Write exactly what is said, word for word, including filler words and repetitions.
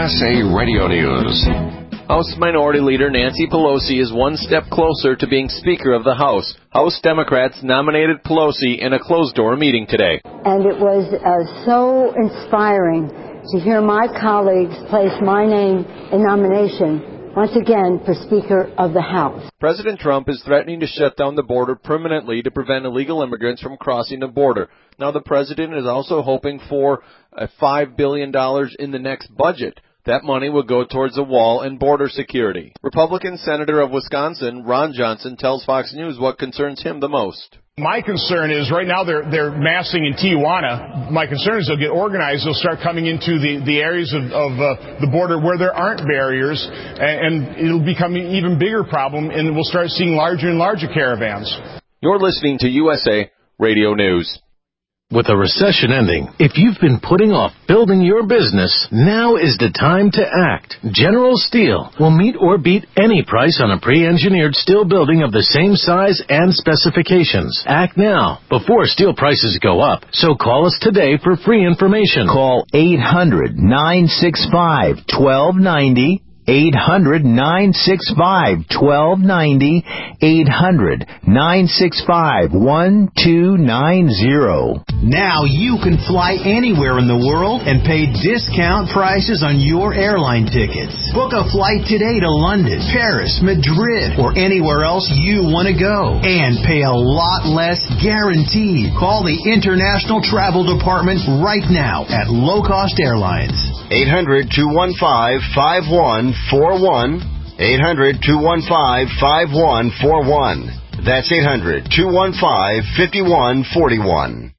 S A Radio News. House Minority Leader Nancy Pelosi is one step closer to being Speaker of the House. House Democrats nominated Pelosi in a closed-door meeting today. And it was uh, so inspiring to hear my colleagues place my name in nomination once again for Speaker of the House. President Trump is threatening to shut down the border permanently to prevent illegal immigrants from crossing the border. Now, the president is also hoping for uh, five billion dollars in the next budget. That money will go towards a wall and border security. Republican Senator of Wisconsin, Ron Johnson, tells Fox News what concerns him the most. My concern is right now they're they're massing in Tijuana. My concern is they'll get organized. They'll start coming into the, the areas of, of uh, the border where there aren't barriers, and, and it'll become an even bigger problem, and we'll start seeing larger and larger caravans. You're listening to U S A Radio News. With a recession ending, if you've been putting off building your business, now is the time to act. General Steel will meet or beat any price on a pre-engineered steel building of the same size and specifications. Act now, before steel prices go up. So call us today for free information. Call eight hundred, nine six five, one two nine zero. eight hundred, nine six five, one two nine zero. eight hundred, nine six five, one two nine zero. Now you can fly anywhere in the world and pay discount prices on your airline tickets. Book a flight today to London, Paris, Madrid, or anywhere else you want to go. And pay a lot less guaranteed. Call the International Travel Department right now at Low Cost Airlines. eight hundred, two one five, five one four one. eight hundred, two one five, five one four one. That's eight hundred, two one five, five one four one.